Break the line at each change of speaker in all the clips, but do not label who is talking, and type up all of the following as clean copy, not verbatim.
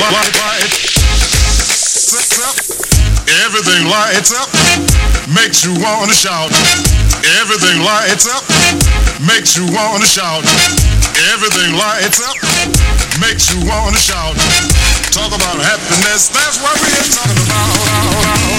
Everything lights up, makes you wanna shout. Everything lights up, makes you wanna shout. Everything lights up, makes you wanna shout. Talk about happiness, that's what we're talking about.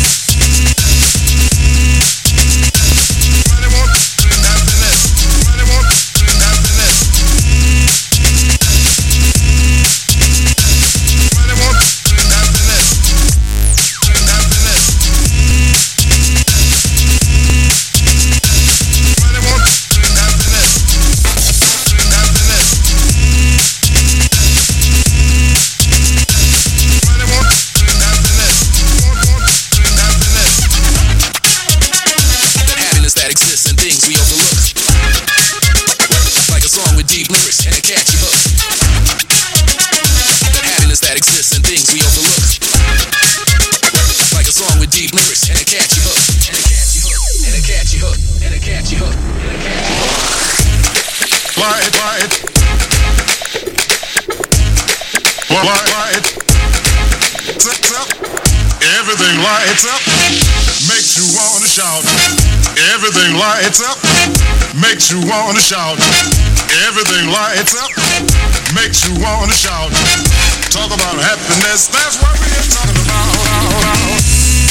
Everything lights up, makes you wanna shout. Everything lights up, makes you wanna shout. Everything lights up, makes you wanna shout. Talk about happiness, that's what we're talking about.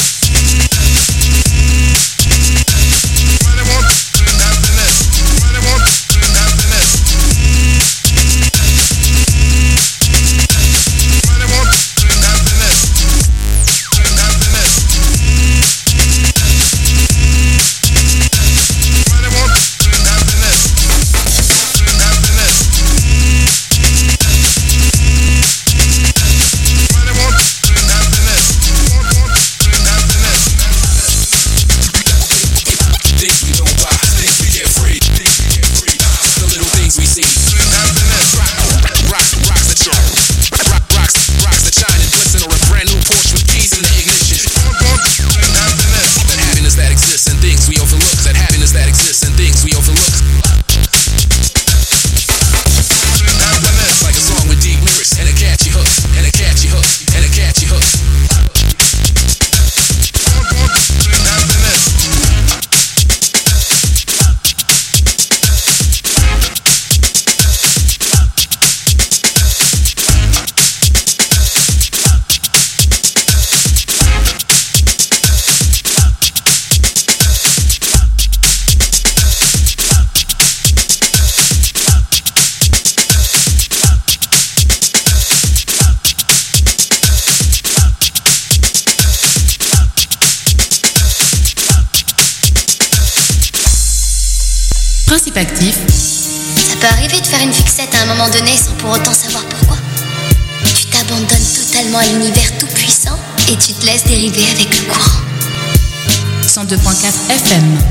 Actif.
Ça peut arriver de faire une fixette à un moment donné sans pour autant savoir pourquoi. Tu t'abandonnes totalement à l'univers tout puissant et tu te laisses dériver avec le courant.
102.4 FM.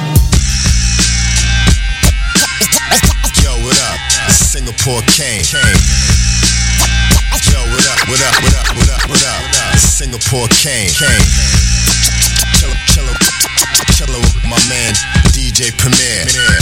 Yo, what up? Singapore Kane. Yo, what up? What up? What up? What up? What up? Singapore Kane. Chillin' with my man DJ Premier.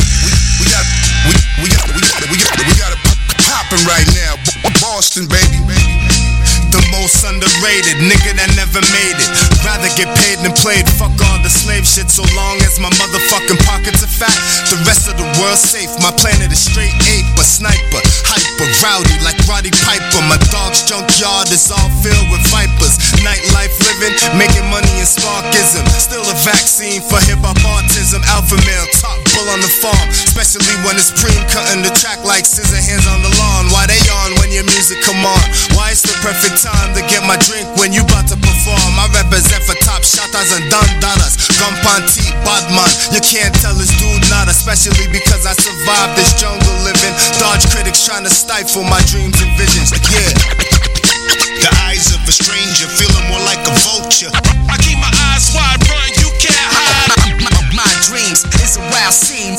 We got it poppin' right now. Boston, baby. The most underrated nigga that never made it. Rather get paid than played. Fuck all the slave shit. So long as my motherfucking pockets are fat, the rest of the world's safe. My planet is straight ape, a sniper, hyper, rowdy like Roddy Piper. My dog's junkyard is all filled with vipers. Nightlife living, making money in sparkism. Still a vaccine for hip-hop autism. Alpha male, top bull on the farm. Especially when it's preem, cutting the track like scissor hands on the lawn. Why they on when your music come on? Why it's the perfect time to get my drink when you bout to perform? I represent for top shotters and dandaras. Gumpanti, Badman. You can't tell this dude not, especially because I survived this jungle living. Dodge critics trying to stifle my dreams and visions. Yeah. The eyes of a stranger, feeling more like a vulture. I keep my eyes wide, run, you can't hide. My dreams is a wild scene.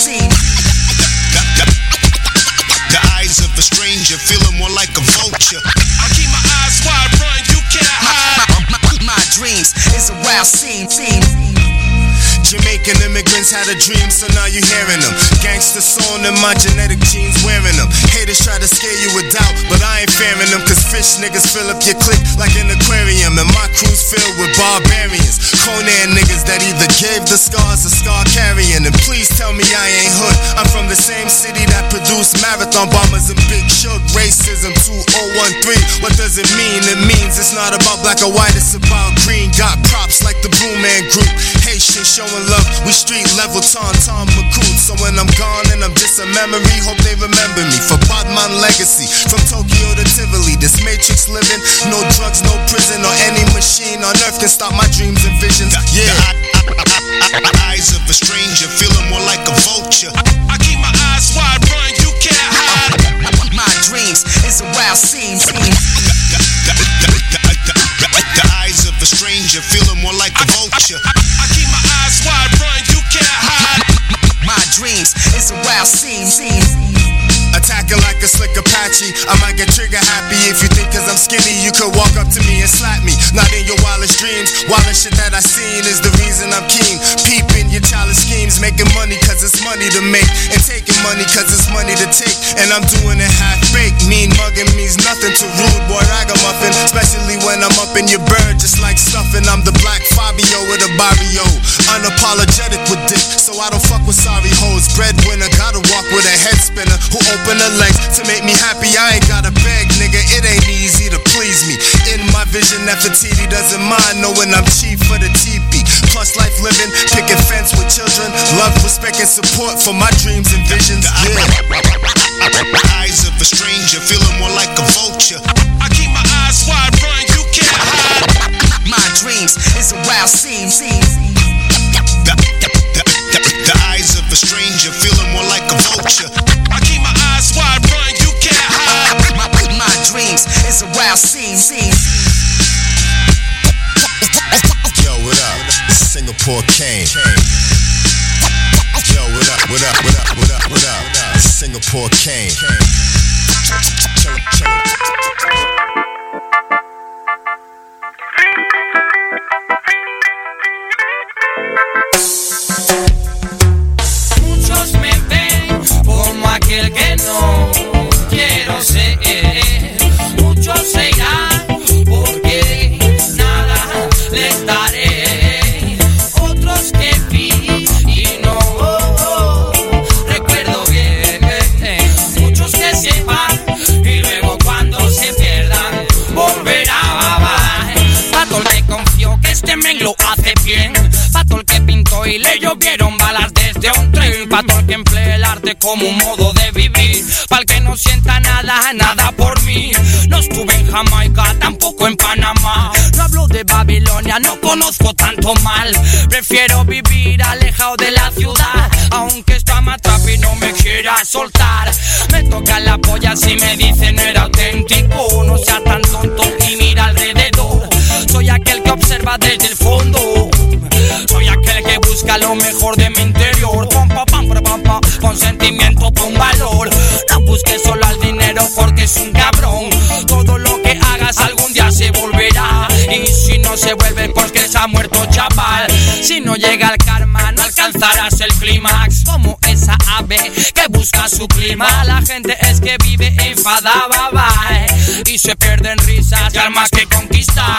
The eyes of a stranger, feeling more like a vulture. I keep my eyes wide, run, you can't hide. My dreams is a wild scene. Jamaican immigrants had a dream, so now you're hearing them. Gangsta song and my genetic genes wearing them. Haters try to scare you with doubt, but I ain't fearing them. Cause fish niggas fill up your clique like an aquarium. And my crew's filled with barbarians. Conan niggas that either gave the scars or scar carrying. And please tell me I ain't hood. I'm from the same city that produced marathon bombers and Big Shook. Racism 2013. What does it mean? It means it's not about black or white, it's about green. Got props like the Blue Man Group. Haitian showing love, we street level Tom McCool. So when I'm gone and I'm just a memory, hope they remember me for Bodman legacy. From Tokyo to Tivoli, this matrix living. No drugs, no prison, or any machine on earth can stop my dreams and visions. Yeah. The eyes of a stranger, feeling more like a vulture.
I keep my eyes wide, run, you can't hide.
My dreams is a wild scene.
The eyes of a stranger, feeling more like a vulture.
I keep my eyes wide, run, you can't hide.
My dreams is a wild scene.
Attacking like a slick Apache. I might get trigger happy if you think cause I'm skinny you could walk up to me and slap me. Not in your wildest dreams. Wildest shit that I seen is the reason I'm keen. Peeping your childish schemes. Making money cause it's money to make. And taking money cause it's money to take. And I'm doing it half baked. Mean mugging means nothing to rude boy ragamuffin. Especially when I'm up in your bird just like stuffing. I'm the black Fabio with a barrio. Unapologetic with dick. So I don't fuck with sorry hoes. Breadwinner gotta walk with a head spinner. Who open her legs to make me happy. I ain't gotta beg, nigga. It ain't easy to please me. In my vision, Nefertiti doesn't mind knowing I'm cheap for the teepee. Plus life living, picket fence with children. Love, respect, and support for my dreams and visions. Yeah. Eyes of a stranger, feeling more like a vulture.
I keep my eyes wide, run, you can't hide.
My dreams is a wild scene.
The eyes of a stranger, feeling more like a vulture.
I keep my eyes wide, run, you can't hide.
My dreams is a wild scene.
Yo, what up? This is Singapore Kane. Yo, what up? This is Singapore Kane.
Muchos me ven como aquel que no quiero ser. Muchos se irán porque nada les daré. Otros que vi y no recuerdo bien. Muchos que se van y luego cuando se pierdan volverán. Pato el que confió que este men lo hace bien. Pato el que pintó y le llovieron balas desde un tren. Pato el que emplea el arte como un modo de vivir. Pa'l que no sienta nada por mí. No estuve en Jamaica, tampoco en Panamá. No hablo de Babilonia, no conozco tanto mal. Prefiero vivir alejado de la ciudad. Aunque esto me atrape y no me quiera soltar. Me toca la polla si me dicen no era auténtico. No sea tan tonto y mira alrededor. Soy aquel que observa desde el fondo. Soy aquel que busca lo mejor de mi interior. Con sentimiento, con valor. No busques solo al dinero porque es un cabrón. Todo lo que hagas algún día se volverá. Y si no se vuelve porque se ha muerto chaval. Si no llega el karma no alcanzarás el clímax. Como esa ave que busca su clima. La gente es que vive enfadada y se pierden risas y almas que conquistar.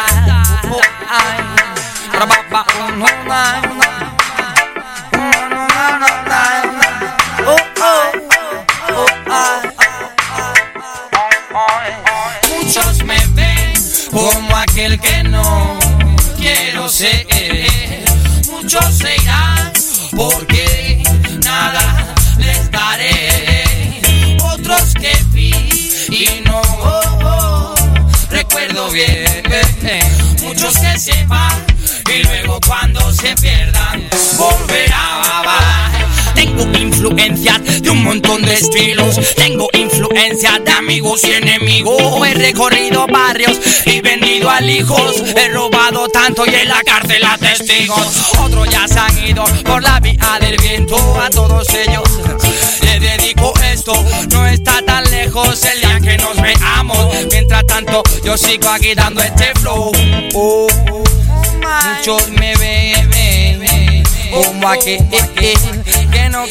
Muchos me ven como aquel que no quiero ser. Muchos se irán porque nada les daré. Otros que vi y no recuerdo bien. Muchos que se van y luego cuando se pierdan volverán. Tengo influencias de un montón de estilos. Tengo influencias de amigos y enemigos. He recorrido barrios y vendido alijos. He robado tanto y en la cárcel a testigos. Otros ya se han ido por la vía del viento. A todos ellos les dedico esto. No está tan lejos el día que nos veamos. Mientras tanto yo sigo aquí dando este flow. Muchos me ven como aquel que no,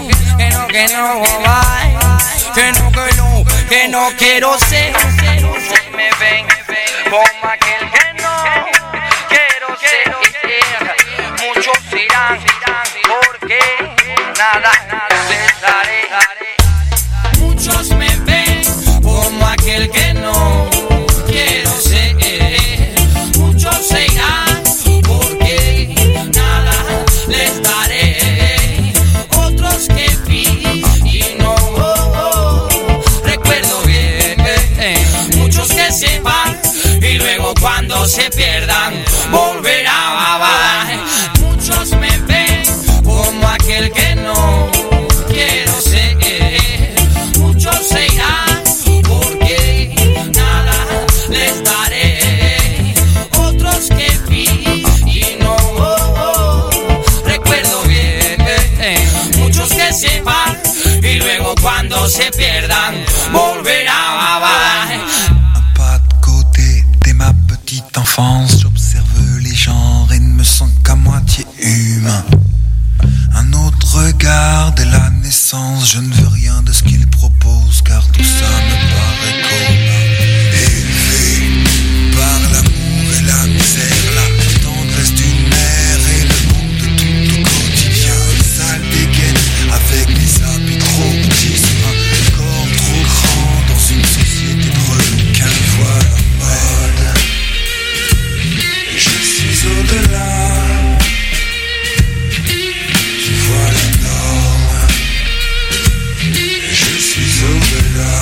ay, que no quiero ser. Me ven como aquel que no quiero ser. Muchos dirán porque nada les daré. Muchos me ven como aquel que no quiero ser. Muchos se irán porque nada les daré. Otros que vi y no recuerdo bien. Muchos que se van y luego cuando se pierdan volverán a bajar. Muchos me ven como aquel que no quiero ser. Muchos se irán porque nada les daré. Otros que vi y no recuerdo bien. Muchos que se van y luego cuando se pierdan volverán a bajar.
Un pas de côté dès ma petite enfance, j'observe les genres et ne me sens qu'à moitié humain. Un autre regard dès la naissance, je ne veux rien de ce qu'il propose car tout ça me paraît commun. Élevé par l'amour et la misère, la tendresse d'une mère et le manque de tout au quotidien. Une sale dégaine avec des habits trop petits sur un corps trop grand dans une société de requins. Je vois la mode, je suis au-delà. Tu vois la norme, je suis au-delà.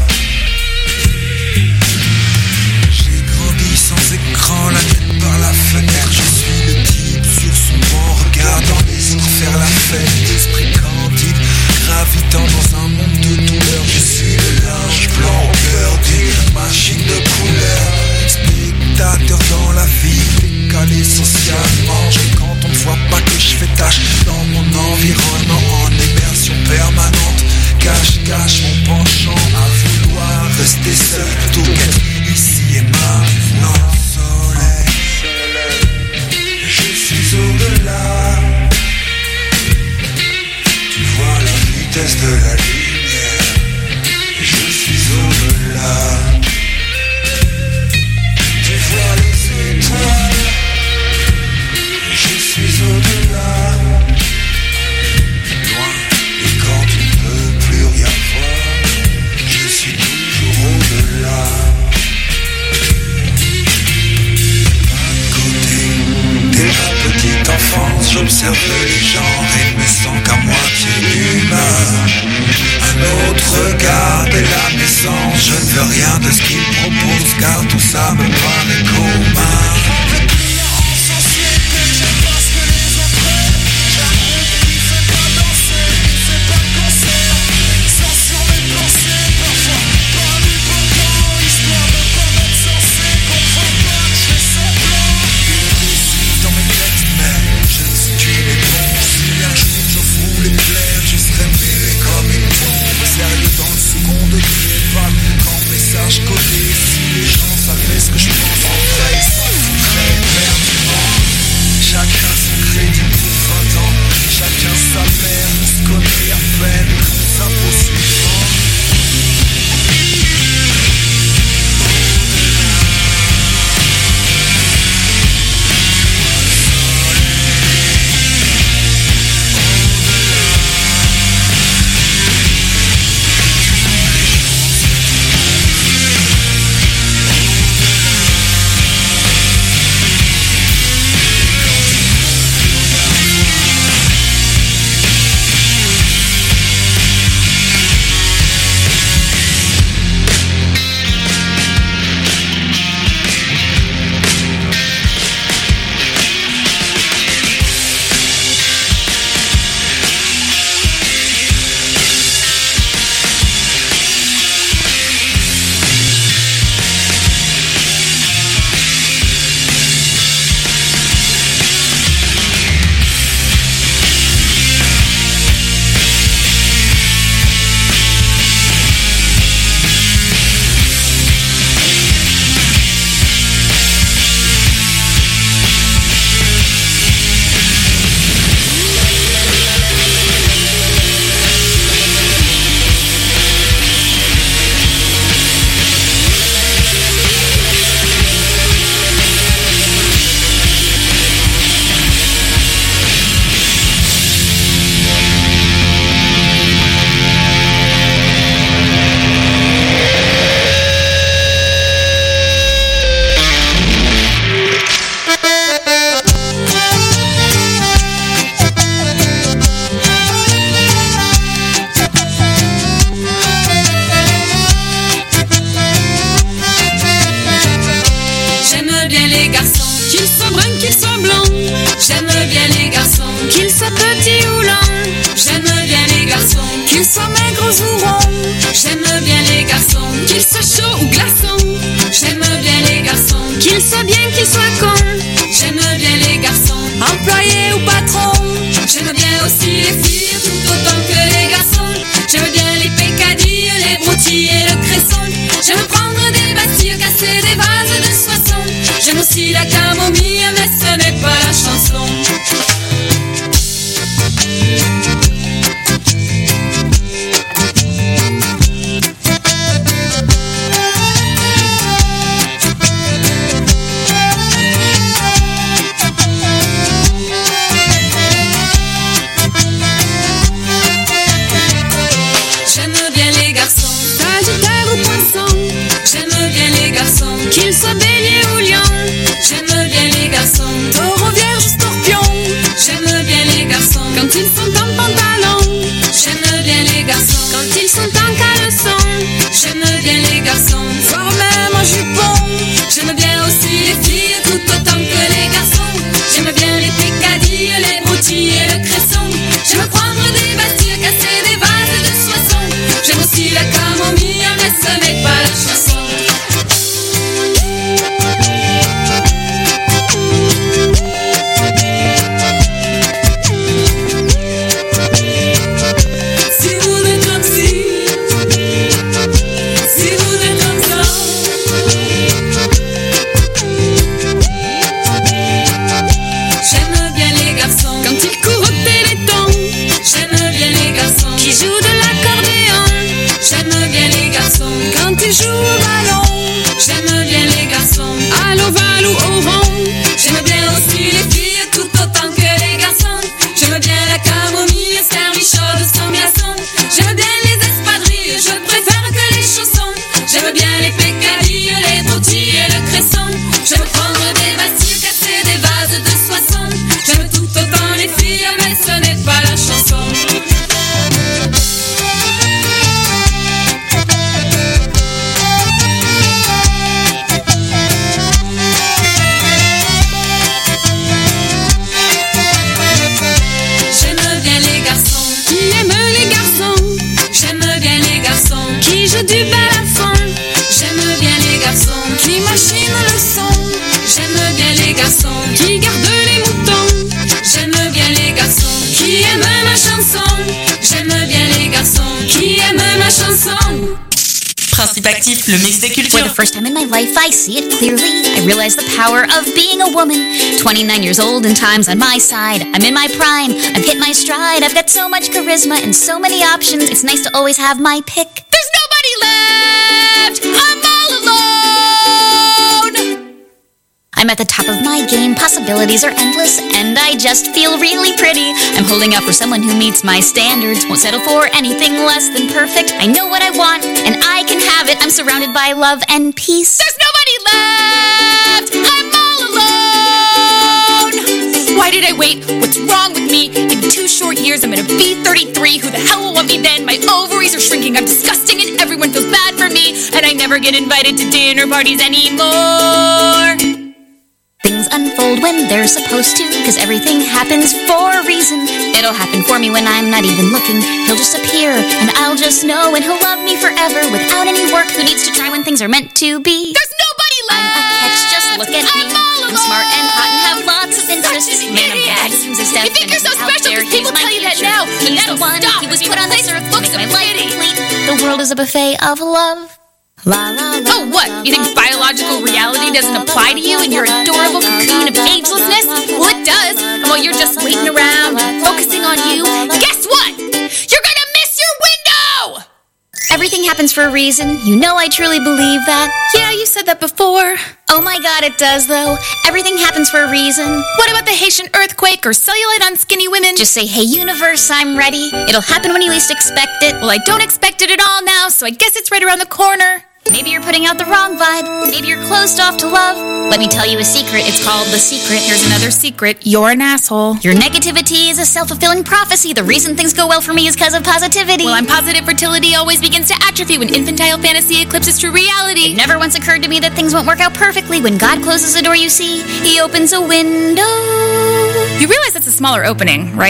J'ai grandi sans écran, la tête par la fenêtre. Je suis le type sur son banc, regardant les autres faire la fête. Esprit candide, gravitant dans un monde de douleur. Je suis le linge blanc au cœur d'une machine de couleur. Spectateur dans la vie, décalé socialement. Quand on ne voit pas que je fais tâche dans mon environnement en immersion permanente. Cache mon penchant à vouloir rester seul plutôt qu'être ici et maintenant. Soleil, je suis au-delà. Tu vois la vitesse de la lumière. Je suis au-delà. Tu vois les étoiles. Je suis au-delà. Loin, et quand tu ne peux plus rien voir, je suis toujours au-delà. À côté, dès ma petite enfance, j'observe les gens et me sens qu'à moitié humain. Un autre regard dès la naissance, je ne veux rien de ce qu'il propose car tout ça me paraît commun. Quand message collé, si les gens savaient ce que je pense en vrai,
gros ou ronds. J'aime bien les garçons, qu'ils soient chauds ou glaçons. J'aime bien les garçons, qu'ils soient bien, qu'ils soient cons. J'aime bien les garçons, employés ou patrons. J'aime bien aussi les filles tout autant que les garçons. J'aime bien les pécadilles, les broutilles et le cresson. J'aime prendre des bâtures, casser des vases de soissons. J'aime aussi la camomille, mais ce n'est pas la chanson. Qu'ils soient bélier ou lion. J'aime bien les garçons, taureau, vierge ou scorpion. J'aime bien les garçons, quand ils sont en pantalon. J'aime bien les garçons, quand ils sont en caleçon. J'aime bien les garçons, voire même en jupon. J'aime bien aussi les filles tout autant que les garçons. J'aime bien les pécadilles, les broutilles et le cresson. J'aime prendre des bâtures, casser des vases de soissons. J'aime aussi la camomille, mais ce n'est pas la chanson. Joue au ballon. J'aime bien les garçons, à l'ovale ou au rond. J'aime bien aussi les filles tout autant que les garçons. J'aime bien la camomille servie chaude sans glaçon. J'aime bien les espadrilles, je préfère que les chaussons. J'aime bien les pécadilles, les broutilles et le cresson. J'aime prendre des bâtures, casser des vases de soissons. J'aime tout autant les filles, mais ce n'est pas la chanson. Du balafon. J'aime bien les garçons qui machinent le son. J'aime bien les garçons qui gardent les moutons. J'aime bien les garçons qui aiment ma chanson. J'aime bien les garçons qui aiment ma chanson.
Principe Actif, le mix des cultures.
For the first time in my life, I see it clearly. I realize the power of being a woman. 29 years old and time's on my side. I'm in my prime, I've hit my stride. I've got so much charisma and so many options. It's nice to always have my pick. There's nobody left! I'm all alone! I'm at the top of my game, possibilities are endless, and I just feel really pretty. I'm holding out for someone who meets my standards, won't settle for anything less than perfect. I know what I want, and I can have it. I'm surrounded by love and peace. There's nobody left! I'm all alone!
Why did I wait? What's wrong with me? In 2 short years, I'm gonna be 33. Who the hell will want me then? My ovaries are shrinking, I'm disgusting, and everyone feels bad for me. And I never get invited to dinner parties anymore.
Things unfold when they're supposed to, 'cause everything happens for a reason. It'll happen for me when I'm not even looking. He'll just appear, and I'll just know, and he'll love me forever without any work. Who needs to try when things are meant to be?
There's nobody left!
I'm a catch, just look at me. I'm smart and hot and have lots of interests. Man, I'm bad, seems as deaf.
You think you're so special because people tell you that now. But
He's
that'll
the one,
stop.
he was put on this earth to make my life complete. The world is a buffet of love. La, la, la,
oh, what? You think biological reality doesn't apply to you in your adorable cocoon of agelessness? Well, it does. And while you're just waiting around, focusing on you, guess what? You're gonna miss your window!
Everything happens for a reason. You know I truly believe that.
Yeah, you said that before.
Oh my god, it does though. Everything happens for a reason.
What about the Haitian earthquake or cellulite on skinny women?
Just say, hey universe, I'm ready. It'll happen when you least expect it.
Well, I don't expect it at all now, so I guess it's right around the corner.
Maybe you're putting out the wrong vibe. Maybe you're closed off to love. Let me tell you a secret. It's called The Secret.
Here's another secret. You're an asshole.
Your negativity is a self-fulfilling prophecy. The reason things go well for me is because of positivity.
Well, I'm positive fertility always begins to atrophy when infantile fantasy eclipses true reality.
It never once occurred to me that things won't work out perfectly. When God closes a door, you see, He opens a window.
You realize that's a smaller opening, right?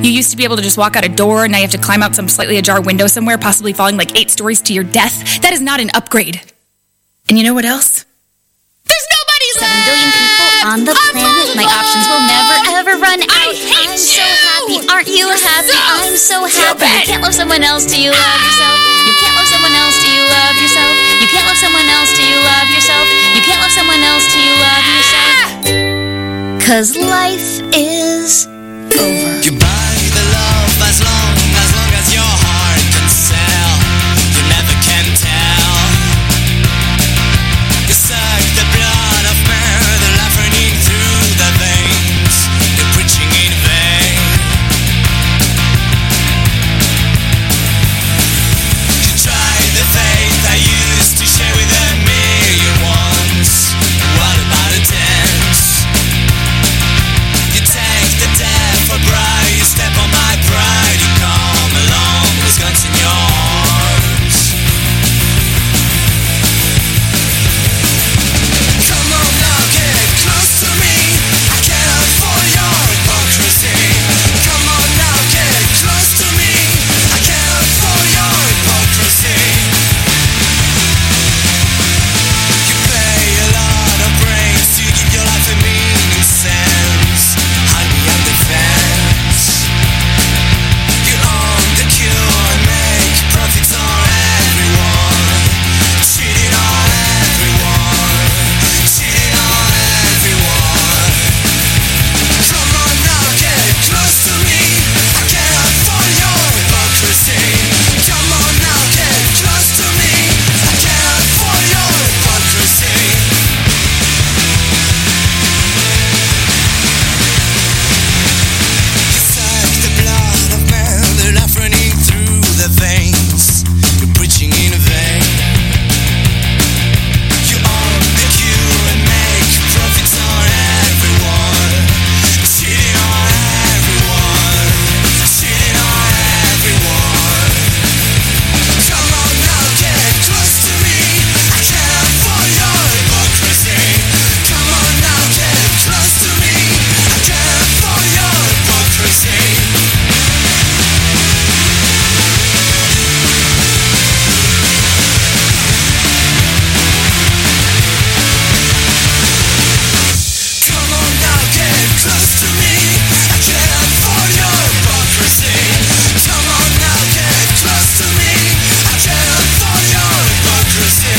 You used to be able to just walk out a door, and now you have to climb out some slightly ajar window somewhere, possibly falling like 8 stories to your death. That is not an upgrade. And you know what else? There's nobody left!
7 billion people on the planet. My options will never ever run out.
I hate
I'm so happy. Aren't you happy? I'm so happy. You can't love someone else till you love yourself. You can't love someone else till you love yourself. You can't love someone else till you love yourself. You can't love someone else till you love yourself. 'Cause life is over.
You buy the love as long as your heart can sell. You never can tell. You suck the blood of man, the life running through the veins. You're preaching in vain. You tried the faith I used to share with a million once. What about a dance? You take the death for bride. You step on my pride. You come along with guns in your arms. Come on now, get close to me. I can't afford your hypocrisy. Come on now, get close to me. I can't afford your hypocrisy. You pay a lot of brains to give your life a meaning sense. Hide behind the fence. You own the cure and make profits on everyone. Cheating on everyone. Cheating on everyone. Come on now, get close to me. I can't afford your hypocrisy. Come on now, get close to me. I can't afford your hypocrisy. You suck the blood of man, the life running through the veins. You're preaching in vain. You own the cure and make profits on everyone. Cheating on everyone. Cheating on everyone. Come on now, get close to me. I can't afford your hypocrisy. Come on now, get close to me. I can't afford your hypocrisy. Come on now, get close to me. I can't afford your hypocrisy. Come on now, get close to me. I can't afford your hypocrisy.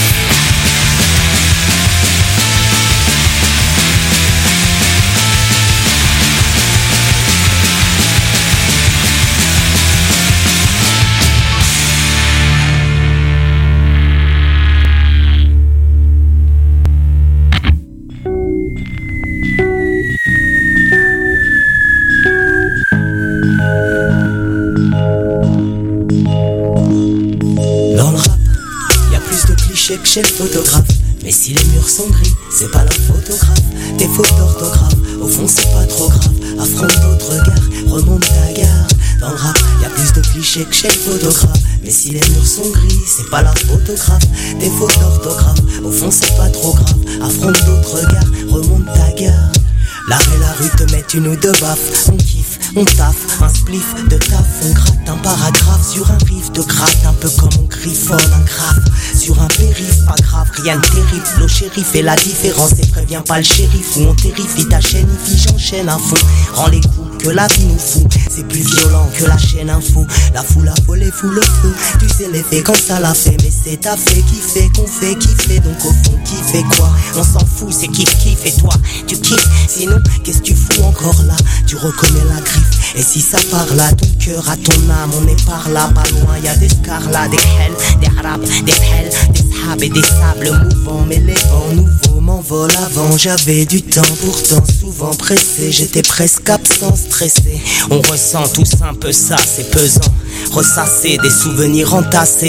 Dans le rap, y a plus de clichés que chez le photographe. Mais si les murs sont gris, c'est pas la photographe. Des fautes d'orthographe, au fond c'est pas trop grave. Affronte d'autres regards, remonte ta gare. Dans le rap, y a plus de clichés que chez le photographe. Mais si les murs sont gris, c'est pas la photographe. Des fautes d'orthographe, au fond c'est pas trop grave. Affronte d'autres regards, remonte ta gare. L'art et la rue te mettent une ou deux baffes. On kiffe, on taffe, un spliff de taf. On gratte un paragraphe sur un riff de gratte. Un peu comme on griffole un graphe sur un périph', pas grave, rien de terrible. Le shérif fait la différence et prévient pas le shérif. Ou on terrifie ta chaîne, j'enchaîne à fond. Rends les coups que la vie nous fout. C'est plus violent que la chaîne info. La foule a volé, fout le feu. Tu sais l'effet quand ça l'a fait. Mais c'est ta fait qui fait qu'on fait kiffer. Donc au fond qui fait quoi? On s'en fout, c'est kiff kiff. Et toi, tu kiffes. Sinon, qu'est-ce que tu fous encore là? Tu reconnais la griffe. Et si ça parle à ton cœur, à ton âme, on est par là, pas loin. Y'a des scarlats, des hell, des arabes, des hell, des sables et des sables mouvants. Mais les vents nouveaux m'envolent avant. J'avais du temps, pourtant souvent pressé. J'étais presque absent, stressé. On ressent tous un peu ça, c'est pesant. Ressasser des souvenirs entassés